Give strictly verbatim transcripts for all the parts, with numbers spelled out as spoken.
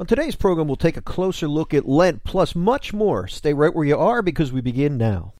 On today's program, we'll take a closer look at Lent, plus much more. Stay right where you are because we begin now.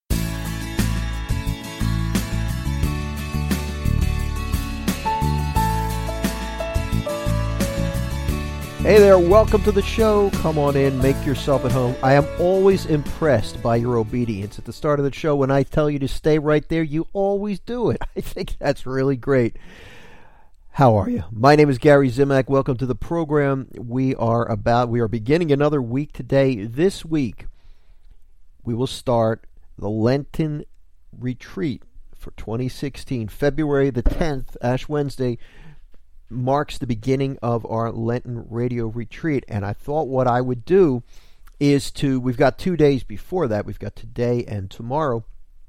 Hey there, welcome to the show. Come on in, make yourself at home. I am always impressed by your obedience. At the start of the show, when I tell you to stay right there, you always do it. I think that's really great. How are you? My name is Gary Zimak. Welcome to the program. We are about, we are beginning another week today. This week, we will start the Lenten retreat for twenty sixteen. February the tenth, Ash Wednesday, marks the beginning of our Lenten radio retreat. And I thought what I would do is to, we've got two days before that. We've got today and tomorrow.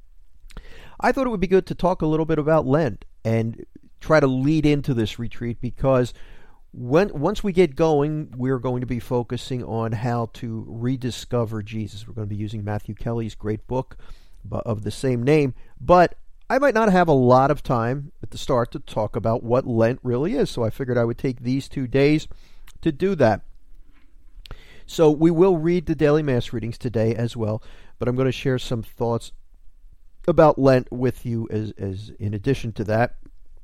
I thought it would be good to talk a little bit about Lent and try to lead into this retreat, because when once we get going, we're going to be focusing on how to rediscover Jesus. We're going to be using Matthew Kelly's great book of the same name, but I might not have a lot of time at the start to talk about what Lent really is, so I figured I would take these two days to do that. So we will read the daily Mass readings today as well, but I'm going to share some thoughts about Lent with you as, as in addition to that.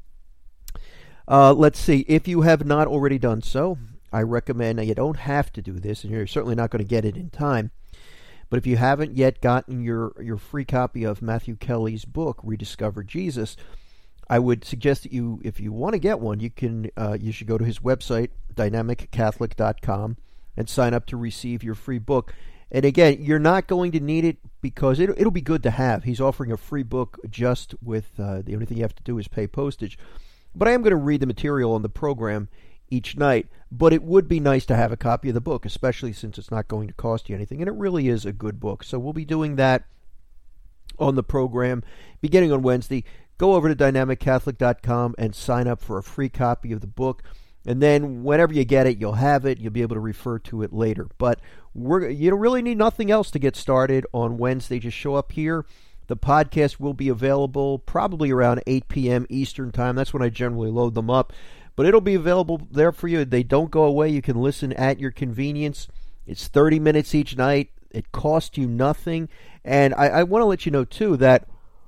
Uh, let's see, if you have not already done so, I recommend, now you don't have to do this, and you're certainly not going to get it in time, but if you haven't yet gotten your, your free copy of Matthew Kelly's book, Rediscover Jesus, I would suggest that you, if you want to get one, you can, uh, you should go to his website, dynamic catholic dot com, and sign up to receive your free book. And again, you're not going to need it because it, it'll be good to have. He's offering a free book just with, uh, the only thing you have to do is pay postage. But I am going to read the material on the program each night, but it would be nice to have a copy of the book, especially since it's not going to cost you anything, and it really is a good book. So we'll be doing that on the program beginning on Wednesday. Go over to dynamic catholic dot com and sign up for a free copy of the book, and then whenever you get it, you'll have it. You'll be able to refer to it later. But we're you don't really need nothing else to get started on Wednesday. Just show up here. The podcast will be available probably around eight p.m. Eastern Time. That's when I generally load them up. But it'll be available there for you. They don't go away. You can listen at your convenience. It's thirty minutes each night. It costs you nothing. And I, I want to let you know, too, that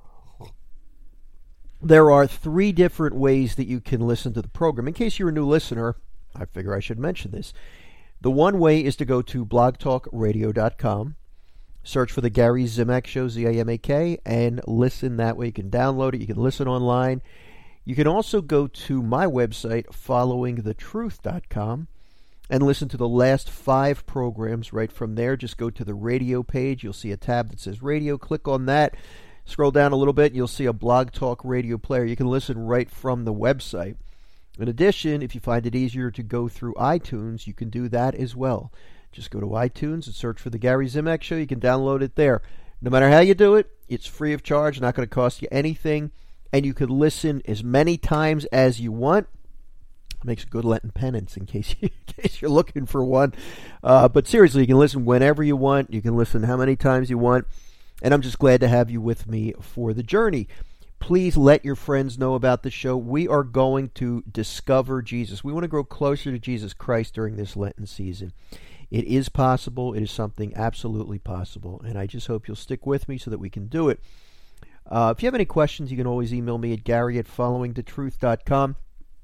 there are three different ways that you can listen to the program. In case you're a new listener, I figure I should mention this. The one way is to go to blog talk radio dot com. Search for the Gary Zimak Show, Z I M A K, and listen that way. You can download it. You can listen online. You can also go to my website, following the truth dot com, and listen to the last five programs right from there. Just go to the radio page. You'll see a tab that says radio. Click on that. Scroll down a little bit, and you'll see a Blog Talk Radio player. You can listen right from the website. In addition, if you find it easier to go through iTunes, you can do that as well. Just go to iTunes and search for the Gary Zimak Show. You can download it there. No matter how you do it, it's free of charge, not going to cost you anything, and you can listen as many times as you want. It makes a good Lenten penance in case, you, in case you're looking for one. Uh, but seriously, you can listen whenever you want. You can listen how many times you want, and I'm just glad to have you with me for the journey. Please let your friends know about the show. We are going to discover Jesus. We want to grow closer to Jesus Christ during this Lenten season. It is possible. It is something absolutely possible. And I just hope you'll stick with me so that we can do it. Uh, if you have any questions, you can always email me at gary at following the truth dot com.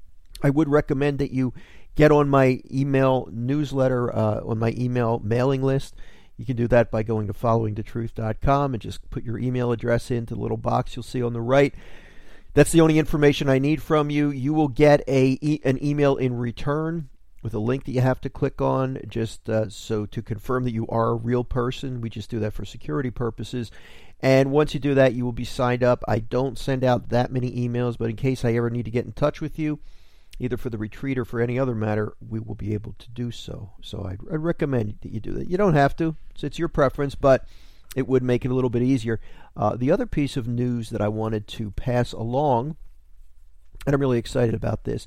I would recommend that you get on my email newsletter, uh, on my email mailing list. You can do that by going to following the truth dot com and just put your email address into the little box you'll see on the right. That's the only information I need from you. You will get a e- an email in return with a link that you have to click on, just uh, so to confirm that you are a real person. We just do that for security purposes. And once you do that, you will be signed up. I don't send out that many emails, but in case I ever need to get in touch with you, either for the retreat or for any other matter, we will be able to do so. So I'd, I'd recommend that you do that. You don't have to. It's, it's your preference, but it would make it a little bit easier. Uh, the other piece of news that I wanted to pass along, and I'm really excited about this,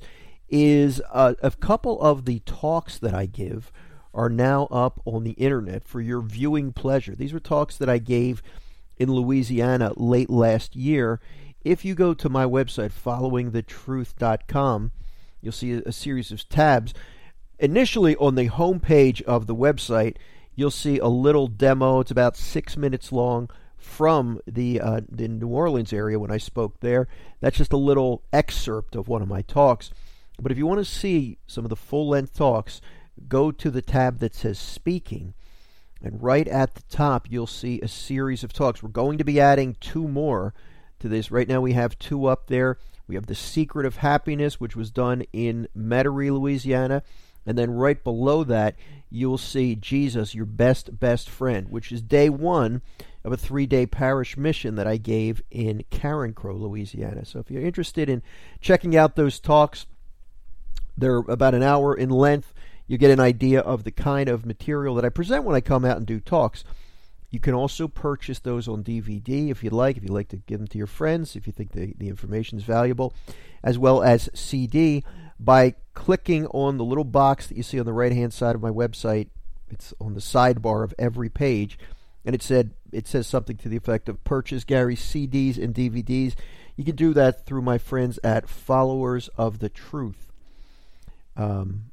is uh, a couple of the talks that I give are now up on the internet for your viewing pleasure. These were talks that I gave in Louisiana late last year. If you go to my website, following the truth dot com, you'll see a, a series of tabs. Initially, on the home page of the website, you'll see a little demo. It's about six minutes long from the, uh, the New Orleans area when I spoke there. That's just a little excerpt of one of my talks. But if you want to see some of the full-length talks, go to the tab that says Speaking. And right at the top, you'll see a series of talks. We're going to be adding two more to this. Right now, we have two up there. We have The Secret of Happiness, which was done in Metairie, Louisiana. And then right below that, you'll see Jesus, Your Best, Best Friend, which is day one of a three-day parish mission that I gave in Carencro, Louisiana. So if you're interested in checking out those talks, they're about an hour in length. You get an idea of the kind of material that I present when I come out and do talks. You can also purchase those on D V D if you'd like, if you'd like to give them to your friends, if you think the, the information is valuable, as well as C D by clicking on the little box that you see on the right-hand side of my website. It's on the sidebar of every page, and it said it says something to the effect of purchase Gary's C Ds and D V Ds. You can do that through my friends at Followers of the Truth. Um,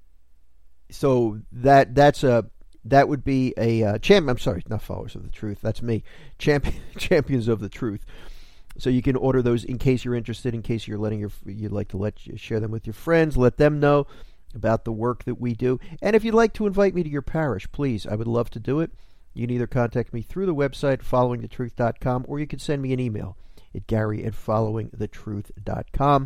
so that that's a that would be a uh, champ. I'm sorry, not Followers of the Truth. That's me, champion Champions of the Truth. So you can order those in case you're interested. In case you're letting your you'd like to let you share them with your friends. Let them know about the work that we do. And if you'd like to invite me to your parish, please, I would love to do it. You can either contact me through the website following the truth dot com, or you can send me an email at Gary at following the truth dot com.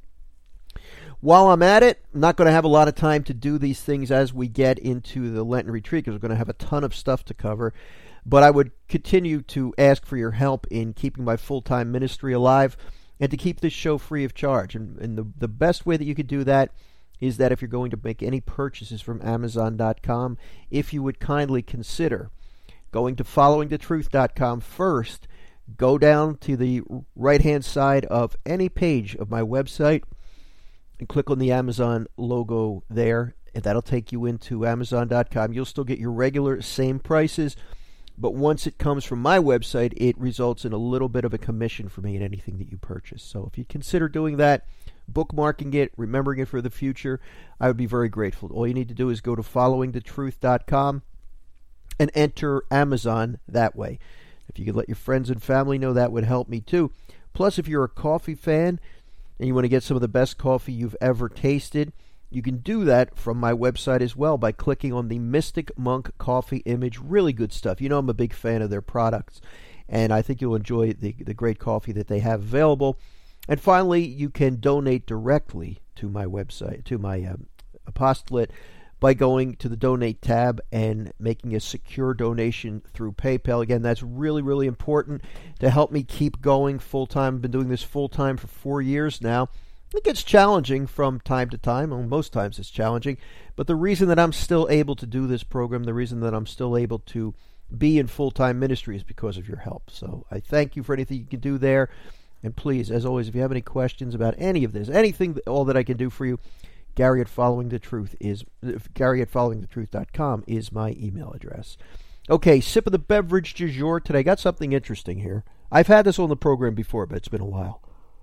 While I'm at it, I'm not going to have a lot of time to do these things as we get into the Lenten retreat because we're going to have a ton of stuff to cover. But I would continue to ask for your help in keeping my full-time ministry alive and to keep this show free of charge. And, and the, the best way that you could do that is that if you're going to make any purchases from Amazon dot com, if you would kindly consider going to following the truth dot com first, go down to the right-hand side of any page of my website, and click on the Amazon logo there, and that'll take you into Amazon dot com. You'll still get your regular same prices, but once it comes from my website, it results in a little bit of a commission for me in anything that you purchase. So if you consider doing that, bookmarking it, remembering it for the future, I would be very grateful. All you need to do is go to following the truth dot com and enter Amazon that way. If you could let your friends and family know, that would help me too. Plus, if you're a coffee fan, and you want to get some of the best coffee you've ever tasted, you can do that from my website as well by clicking on the Mystic Monk coffee image. Really good stuff. You know I'm a big fan of their products, and I think you'll enjoy the, the great coffee that they have available. And finally, you can donate directly to my website, to my um, apostolate, by going to the Donate tab and making a secure donation through PayPal. Again, that's really, really important to help me keep going full-time. I've been doing this full-time for four years now. It gets challenging from time to time. Well, most times it's challenging. But the reason that I'm still able to do this program, the reason that I'm still able to be in full-time ministry is because of your help. So I thank you for anything you can do there. And please, as always, if you have any questions about any of this, anything, all that I can do for you, Gary at following the truth is Gary at following the truth dot com is my email address. Okay, sip of the beverage du jour today. Got something interesting here. I've had this on the program before, but it's been a while.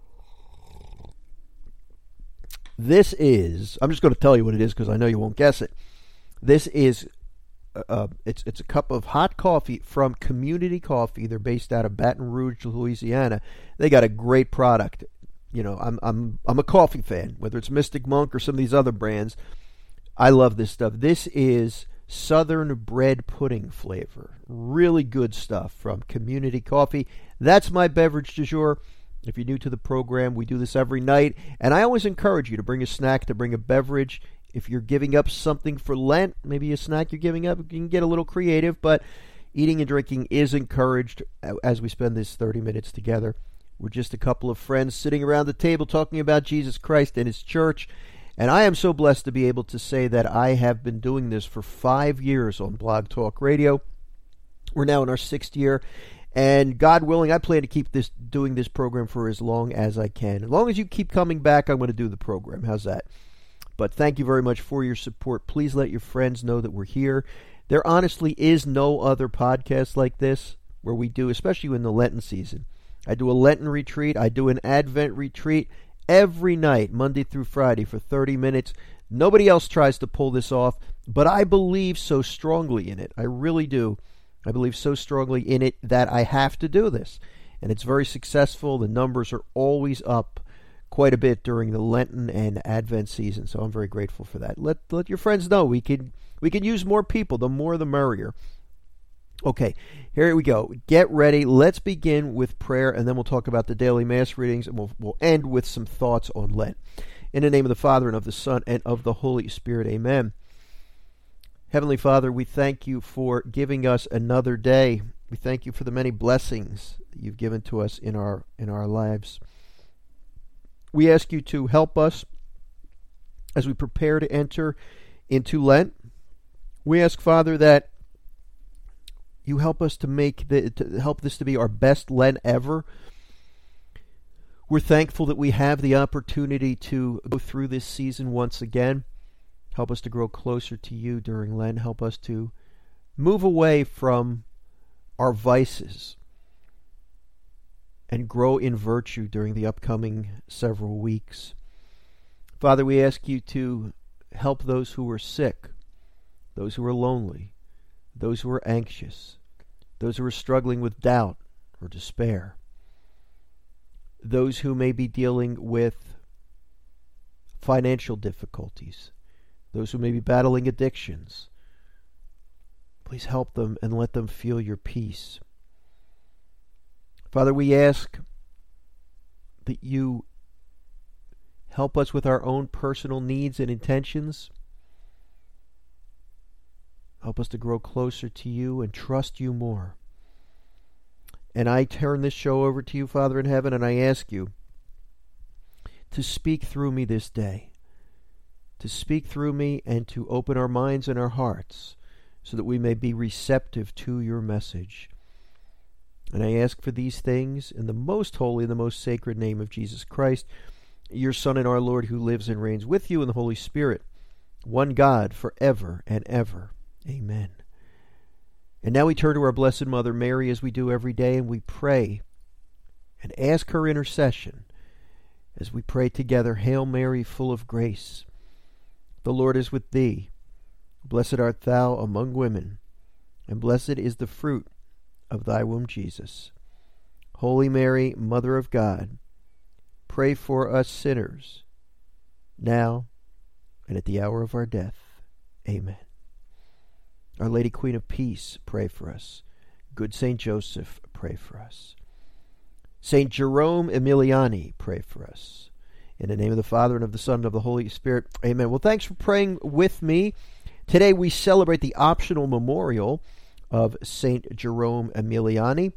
This is, I'm just going to tell you what it is because I know you won't guess it. This is, uh, it's it's a cup of hot coffee from Community Coffee. They're based out of Baton Rouge, Louisiana. They got a great product. You know, I'm I'm I'm a coffee fan, whether it's Mystic Monk or some of these other brands. I love this stuff. This is Southern bread pudding flavor. Really good stuff from Community Coffee. That's my beverage du jour. If you're new to the program, we do this every night, and I always encourage you to bring a snack, to bring a beverage. If you're giving up something for Lent, maybe a snack you're giving up, you can get a little creative, but eating and drinking is encouraged as we spend this thirty minutes together. We're just a couple of friends sitting around the table talking about Jesus Christ and His church. And I am so blessed to be able to say that I have been doing this for five years on Blog Talk Radio. We're now in our sixth year. And God willing, I plan to keep this doing this program for as long as I can. As long as you keep coming back, I'm going to do the program. How's that? But thank you very much for your support. Please let your friends know that we're here. There honestly is no other podcast like this where we do, especially in the Lenten season. I do a Lenten retreat. I do an Advent retreat every night, Monday through Friday, for thirty minutes. Nobody else tries to pull this off, but I believe so strongly in it. I really do. I believe so strongly in it that I have to do this. And it's very successful. The numbers are always up quite a bit during the Lenten and Advent season, so I'm very grateful for that. Let let your friends know. We can we can use more people. The more the merrier. Okay, here we go. Get ready. Let's begin with prayer, and then we'll talk about the daily Mass readings, and we'll, we'll end with some thoughts on Lent. In the name of the Father, and of the Son, and of the Holy Spirit, amen. Heavenly Father, we thank you for giving us another day. We thank you for the many blessings that you've given to us in our in our lives. We ask you to help us as we prepare to enter into Lent. We ask, Father, that you help us to make the, to help this to be our best Lent ever. We're thankful that we have the opportunity to go through this season once again. Help us to grow closer to you during Lent. Help us to move away from our vices and grow in virtue during the upcoming several weeks. Father, we ask you to help those who are sick, those who are lonely, those who are anxious, those who are struggling with doubt or despair, those who may be dealing with financial difficulties, those who may be battling addictions. Please help them and let them feel your peace. Father, we ask that you help us with our own personal needs and intentions. Help us to grow closer to you and trust you more. And I turn this show over to you, Father in heaven, and I ask you to speak through me this day, to speak through me and to open our minds and our hearts so that we may be receptive to your message. And I ask for these things in the most holy and the most sacred name of Jesus Christ, your Son and our Lord, who lives and reigns with you in the Holy Spirit, one God, forever and ever. Amen. And now we turn to our Blessed Mother Mary as we do every day, and we pray and ask her intercession as we pray together. Hail Mary, full of grace, the Lord is with thee. Blessed art thou among women, and blessed is the fruit of thy womb, Jesus. Holy Mary, Mother of God, pray for us sinners, now and at the hour of our death. Amen. Our Lady Queen of Peace, pray for us. Good Saint Joseph, pray for us. Saint Jerome Emiliani, pray for us. In the name of the Father, and of the Son, and of the Holy Spirit. Amen. Well, thanks for praying with me. Today we celebrate the optional memorial of Saint Jerome Emiliani.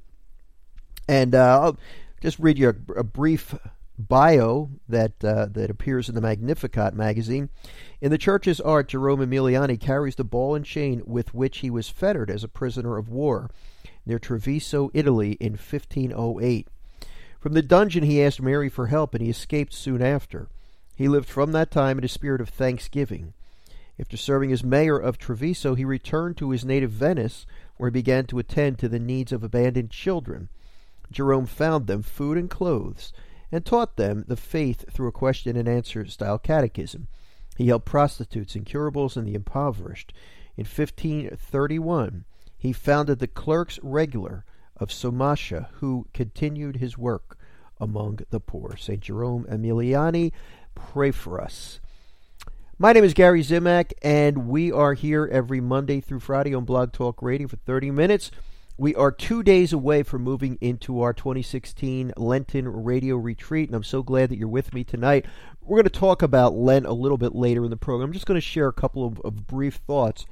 And uh, I'll just read you a, a brief bio that uh, that appears in the Magnificat magazine. In the Church's art, Jerome Emiliani carries the ball and chain with which he was fettered as a prisoner of war near Treviso, Italy in fifteen oh eight. From the dungeon he asked Mary for help, and he escaped soon after. He lived from that time in a spirit of thanksgiving. After serving as mayor of Treviso, he returned to his native Venice, where he began to attend to the needs of abandoned children. Jerome found them food and clothes, and taught them the faith through a question-and-answer style catechism. He helped prostitutes, incurables, and the impoverished. In fifteen thirty-one, he founded the Clerks Regular of Somasha, who continued his work among the poor. Saint Jerome Emiliani, pray for us. My name is Gary Zimak, and we are here every Monday through Friday on Blog Talk Radio for thirty minutes. We are two days away from moving into our twenty sixteen Lenten radio retreat, and I'm so glad that you're with me tonight. We're going to talk about Lent a little bit later in the program. I'm just going to share a couple of, of brief thoughts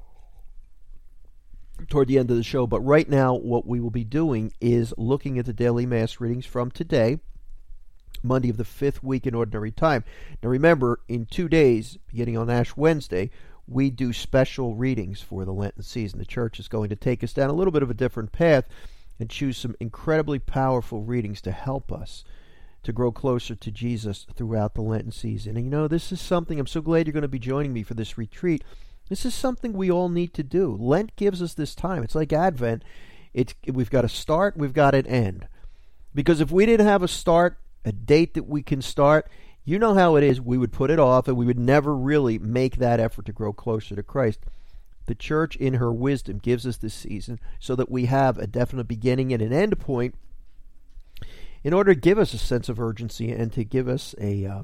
toward the end of the show. But right now, what we will be doing is looking at the daily Mass readings from today, Monday of the fifth week in Ordinary Time. Now remember, in two days, beginning on Ash Wednesday, we do special readings for the Lenten season. The Church is going to take us down a little bit of a different path and choose some incredibly powerful readings to help us to grow closer to Jesus throughout the Lenten season. And you know, this is something, I'm so glad you're going to be joining me for this retreat. This is something we all need to do. Lent gives us this time. It's like Advent. It's, we've got a start, we've got an end. Because if we didn't have a start, a date that we can start, You know how it is. We would put it off and we would never really make that effort to grow closer to Christ. The church, in her wisdom, gives us this season so that we have a definite beginning and an end point in order to give us a sense of urgency and to give us a uh,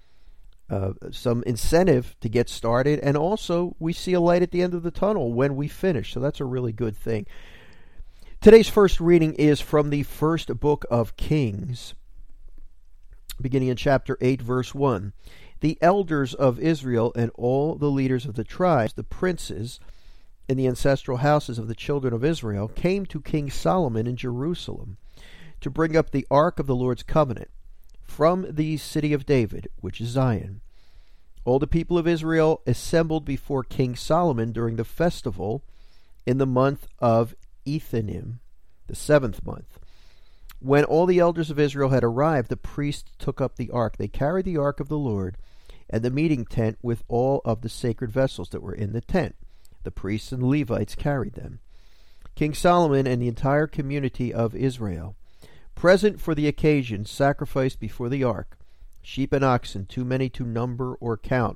uh, some incentive to get started. And also, we see a light at the end of the tunnel when we finish. So that's a really good thing. Today's first reading is from the first book of Kings, beginning in chapter eight, verse one. The elders of Israel and all the leaders of the tribes, the princes in the ancestral houses of the children of Israel, came to King Solomon in Jerusalem to bring up the ark of the Lord's covenant from the city of David, which is Zion. All the people of Israel assembled before King Solomon during the festival in the month of Ethanim, the seventh month. When all the elders of Israel had arrived, the priests took up the ark. They carried the ark of the Lord and the meeting tent with all of the sacred vessels that were in the tent. The priests and Levites carried them. King Solomon and the entire community of Israel, present for the occasion, sacrificed before the ark, sheep and oxen, too many to number or count.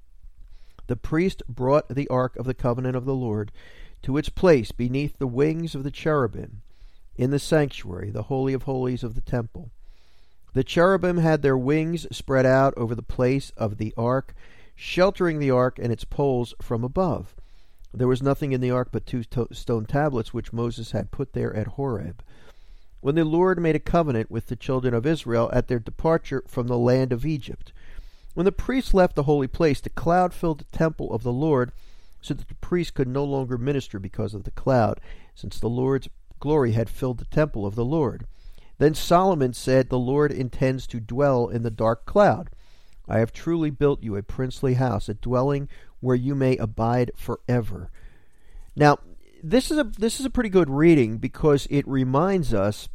The priest brought the ark of the covenant of the Lord to its place beneath the wings of the cherubim in the sanctuary, the holy of holies of the temple. The cherubim had their wings spread out over the place of the ark, sheltering the ark and its poles from above. There was nothing in the ark but two to- stone tablets which Moses had put there at Horeb. When the Lord made a covenant with the children of Israel at their departure from the land of Egypt. When the priests left the holy place, the cloud filled the temple of the Lord, so that the priests could no longer minister because of the cloud, since the Lord's glory had filled the temple of the Lord. Then Solomon said, "The Lord intends to dwell in the dark cloud. I have truly built you a princely house, a dwelling where you may abide forever." Now, this is a this is a pretty good reading because it reminds us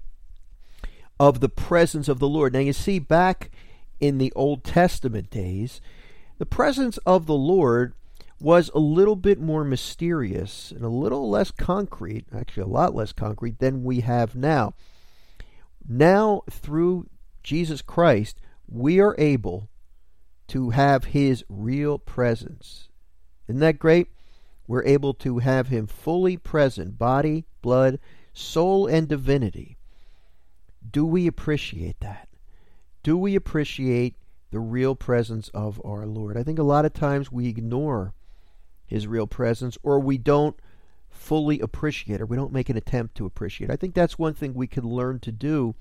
of the presence of the Lord. Now, you see, back in the Old Testament days, the presence of the Lord was a little bit more mysterious and a little less concrete, actually a lot less concrete than we have now. Now, through Jesus Christ, we are able to have His real presence. Isn't that great? We're able to have Him fully present, body, blood, soul, and divinity. Do we appreciate that? Do we appreciate the real presence of our Lord? I think a lot of times we ignore His real presence, or we don't fully appreciate, or we don't make an attempt to appreciate. I think that's one thing we can learn to do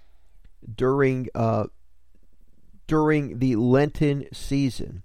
during uh, during the Lenten season.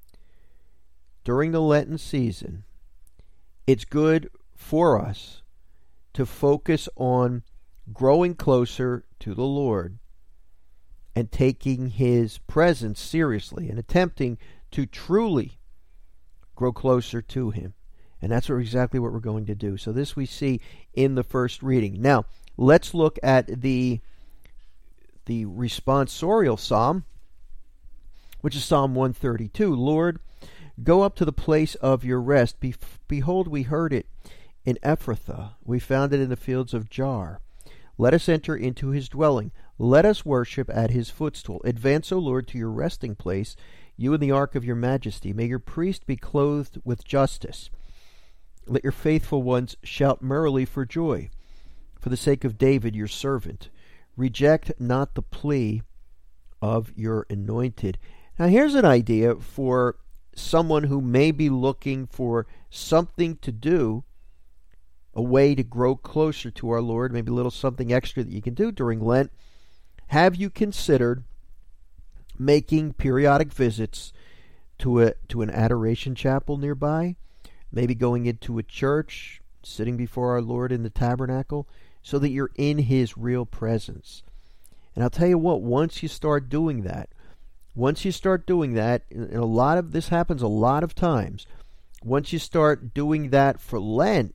During the Lenten season, it's good for us to focus on growing closer to the Lord and taking His presence seriously and attempting to truly grow closer to Him. And that's what, exactly what we're going to do. So this we see in the first reading. Now, let's look at the, the responsorial psalm, which is Psalm one thirty-two. Lord, go up to the place of your rest. Be- behold, we heard it in Ephrathah. We found it in the fields of Jar. Let us enter into His dwelling. Let us worship at His footstool. Advance, O Lord, to your resting place, you in the ark of your majesty. May your priest be clothed with justice. Let your faithful ones shout merrily for joy. For the sake of David, your servant, reject not the plea of your anointed. Now, here's an idea for someone who may be looking for something to do, a way to grow closer to our Lord, maybe a little something extra that you can do during Lent. Have you considered making periodic visits to a to an adoration chapel nearby? Maybe going into a church, sitting before our Lord in the tabernacle, so that you're in His real presence. And I'll tell you what, once you start doing that, once you start doing that, and a lot of this happens a lot of times, once you start doing that for Lent,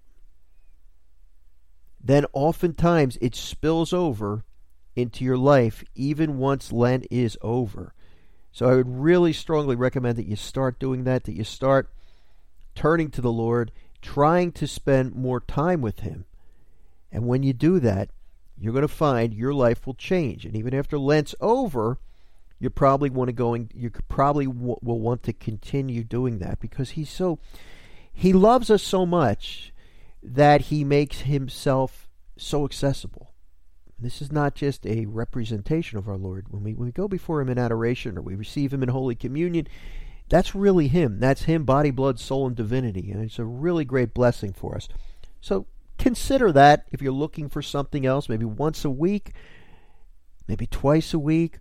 then oftentimes it spills over into your life even once Lent is over. So I would really strongly recommend that you start doing that, that you start turning to the Lord, trying to spend more time with Him. And when you do that, you're going to find your life will change. And even after Lent's over, you probably want to going. You could probably w- will want to continue doing that because he's so. He loves us so much that he makes himself so accessible. This is not just a representation of our Lord. When we when we go before him in adoration or we receive him in Holy Communion, that's really him. That's him, body, blood, soul, and divinity. And it's a really great blessing for us. So consider that if you're looking for something else, maybe once a week, maybe twice a week,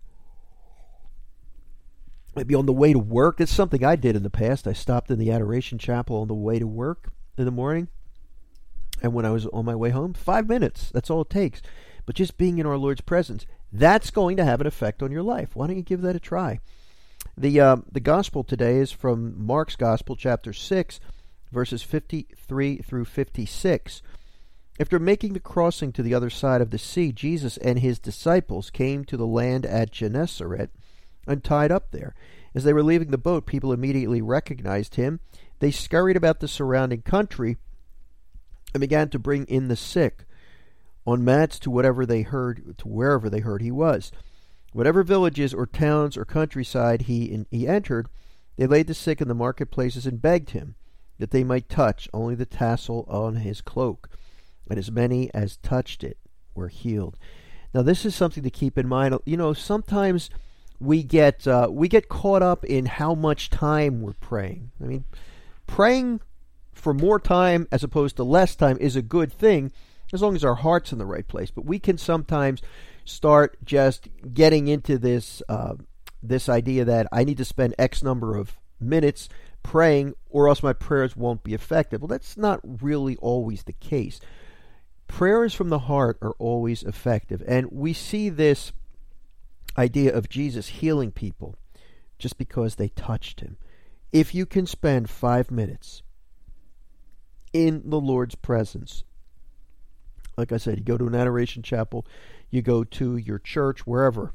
maybe on the way to work. It's something I did in the past. I stopped in the Adoration Chapel on the way to work in the morning. And when I was on my way home, five minutes. That's all it takes. But just being in our Lord's presence, that's going to have an effect on your life. Why don't you give that a try? The uh, the gospel today is from Mark's Gospel, chapter six, verses fifty-three through fifty-six. After making the crossing to the other side of the sea, Jesus and his disciples came to the land at Gennesaret and tied up there. As they were leaving the boat, people immediately recognized him. They scurried about the surrounding country and began to bring in the sick on mats to whatever they heard, to wherever they heard he was. Whatever villages or towns or countryside he in, he entered, they laid the sick in the marketplaces and begged him that they might touch only the tassel on his cloak. And as many as touched it were healed. Now, this is something to keep in mind. You know, sometimes we get uh, we get caught up in how much time we're praying. I mean, praying for more time as opposed to less time is a good thing as long as our heart's in the right place. But we can sometimes start just getting into this uh, this idea that I need to spend X number of minutes praying or else my prayers won't be effective. Well, that's not really always the case. Prayers from the heart are always effective. And we see this idea of Jesus healing people just because they touched him. If you can spend five minutes in the Lord's presence, like I said, you go to an adoration chapel, you go to your church, wherever,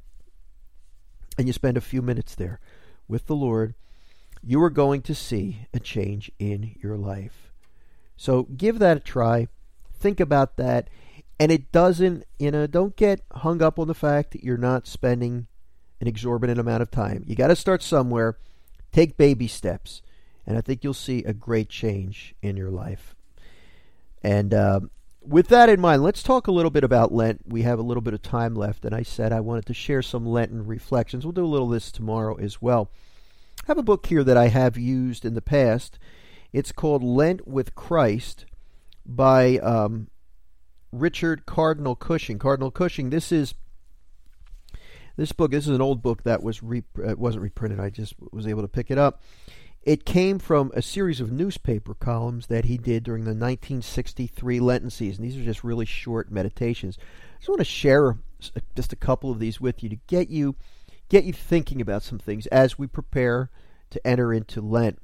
and you spend a few minutes there with the Lord, you are going to see a change in your life. So give that a try. Think about that. And it doesn't, you know, don't get hung up on the fact that you're not spending an exorbitant amount of time. You got to start somewhere. Take baby steps. And I think you'll see a great change in your life. And uh, with that in mind, let's talk a little bit about Lent. We have a little bit of time left. And I said I wanted to share some Lenten reflections. We'll do a little of this tomorrow as well. I have a book here that I have used in the past. It's called Lent with Christ by um, Richard Cardinal Cushing. Cardinal Cushing, this is this book, this is an old book that was re, uh, wasn't reprinted. I just was able to pick it up. It came from a series of newspaper columns that he did during the nineteen sixty-three Lenten season. These are just really short meditations. I just want to share just a couple of these with you to get you get you thinking about some things as we prepare to enter into Lent.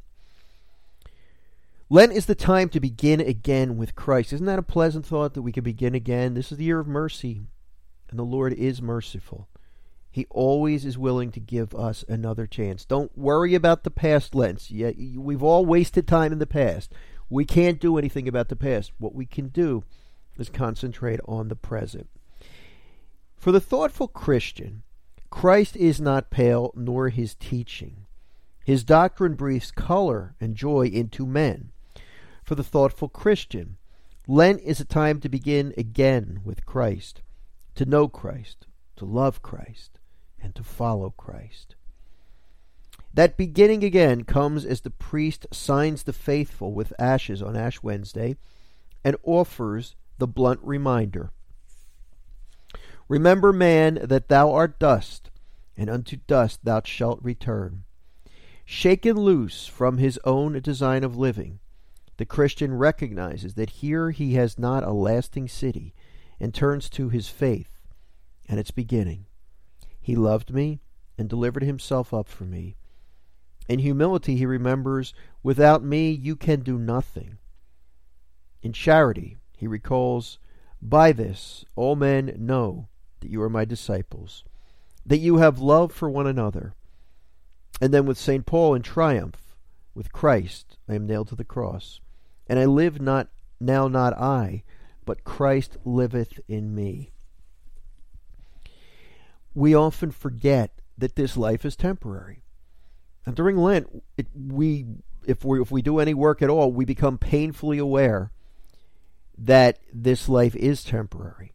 Lent is the time to begin again with Christ. Isn't that a pleasant thought that we can begin again? This is the year of mercy, and the Lord is merciful. He always is willing to give us another chance. Don't worry about the past Lents. Yeah, we've all wasted time in the past. We can't do anything about the past. What we can do is concentrate on the present. For the thoughtful Christian, Christ is not pale, nor his teaching. His doctrine breathes color and joy into men. For the thoughtful Christian, Lent is a time to begin again with Christ, to know Christ, to love Christ, and to follow Christ. That beginning again comes as the priest signs the faithful with ashes on Ash Wednesday and offers the blunt reminder. Remember, man, that thou art dust, and unto dust thou shalt return. Shaken loose from his own design of living, the Christian recognizes that here he has not a lasting city and turns to his faith and its beginning. He loved me and delivered himself up for me. In humility he remembers, without me you can do nothing. In charity he recalls, by this all men know that you are my disciples, that you have love for one another. And then with Saint Paul in triumph, with Christ I am nailed to the cross, and I live not now not I, but Christ liveth in me. We often forget that this life is temporary. And during Lent, it, we, if we if we do any work at all, we become painfully aware that this life is temporary.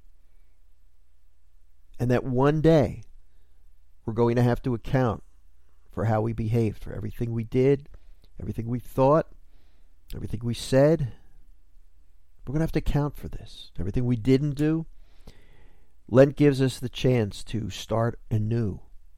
And that one day we're going to have to account for how we behaved, for everything we did, everything we thought, everything we said. We're going to have to account for this. Everything we didn't do. Lent gives us the chance to start anew,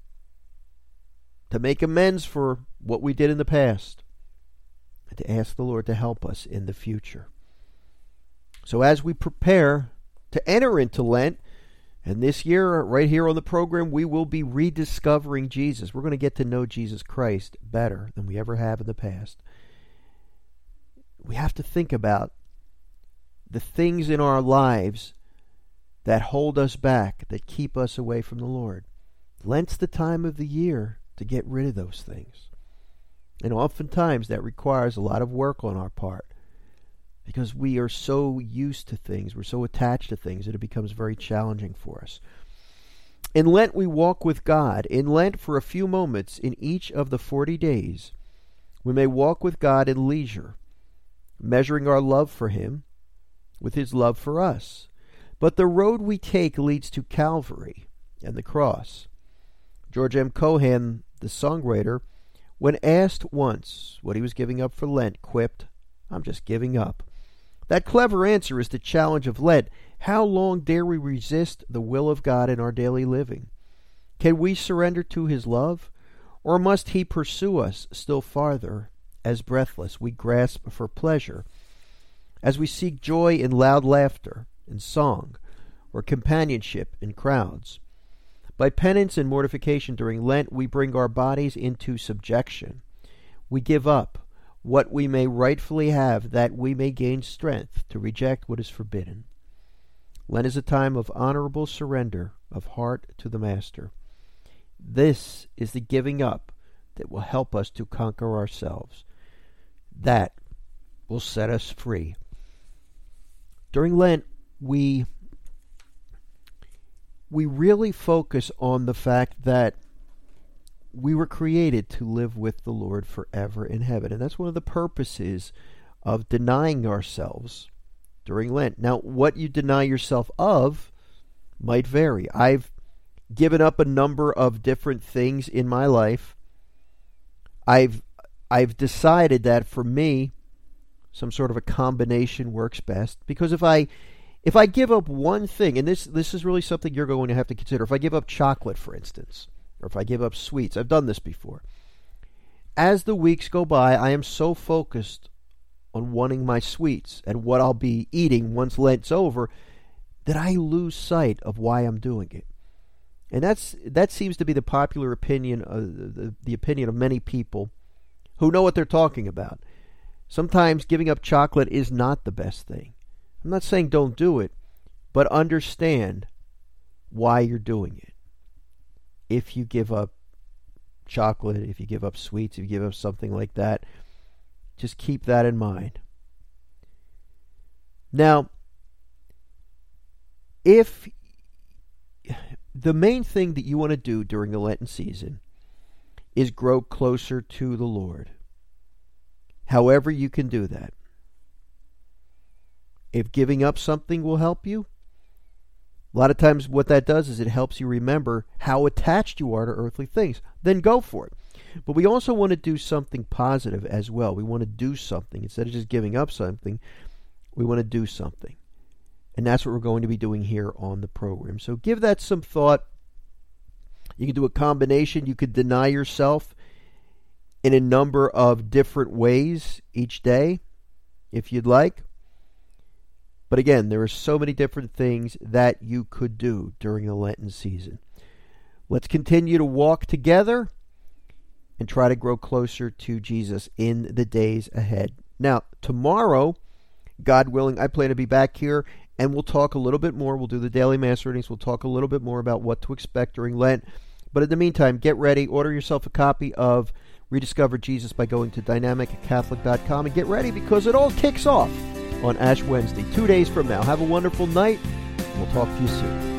to make amends for what we did in the past, and to ask the Lord to help us in the future. So as we prepare to enter into Lent, and this year, right here on the program, we will be rediscovering Jesus. We're going to get to know Jesus Christ better than we ever have in the past. We have to think about the things in our lives that hold us back, that keep us away from the Lord. Lent's the time of the year to get rid of those things. And oftentimes that requires a lot of work on our part, because we are so used to things, we're so attached to things that it becomes very challenging for us. In Lent, we walk with God. In Lent, for a few moments in each of the forty days, we may walk with God in leisure, measuring our love for Him with His love for us. But the road we take leads to Calvary and the cross. George M. Cohan, the songwriter, when asked once what he was giving up for Lent, quipped, "I'm just giving up." That clever answer is the challenge of Lent. How long dare we resist the will of God in our daily living? Can we surrender to His love? Or must He pursue us still farther, as breathless we grasp for pleasure, as we seek joy in loud laughter, in song, or companionship in crowds? By penance and mortification during Lent, we bring our bodies into subjection. We give up what we may rightfully have, that we may gain strength to reject what is forbidden. Lent is a time of honorable surrender of heart to the Master. This is the giving up that will help us to conquer ourselves. That will set us free. During Lent, we we really focus on the fact that we were created to live with the Lord forever in heaven. And that's one of the purposes of denying ourselves during Lent. Now, what you deny yourself of might vary. I've given up a number of different things in my life. I've I've decided that for me, some sort of a combination works best. Because if I if I give up one thing, and this this is really something you're going to have to consider. If I give up chocolate, for instance, or if I give up sweets, I've done this before. As the weeks go by, I am so focused on wanting my sweets and what I'll be eating once Lent's over that I lose sight of why I'm doing it. And that's that seems to be the popular opinion, uh, the, the opinion of many people who know what they're talking about. Sometimes giving up chocolate is not the best thing. I'm not saying don't do it, but understand why you're doing it. If you give up chocolate, if you give up sweets, if you give up something like that, just keep that in mind. Now, if the main thing that you want to do during the Lenten season is grow closer to the Lord, however you can do that. If giving up something will help you, a lot of times what that does is it helps you remember how attached you are to earthly things. Then go for it. But we also want to do something positive as well. We want to do something. Instead of just giving up something, we want to do something. And that's what we're going to be doing here on the program. So give that some thought. You can do a combination. You could deny yourself in a number of different ways each day, if you'd like. But again, there are so many different things that you could do during the Lenten season. Let's continue to walk together and try to grow closer to Jesus in the days ahead. Now, tomorrow, God willing, I plan to be back here, and we'll talk a little bit more. We'll do the daily Mass readings. We'll talk a little bit more about what to expect during Lent. But in the meantime, get ready. Order yourself a copy of Rediscover Jesus by going to dynamic catholic dot com and get ready, because it all kicks off on Ash Wednesday, two days from now. Have a wonderful night, and we'll talk to you soon.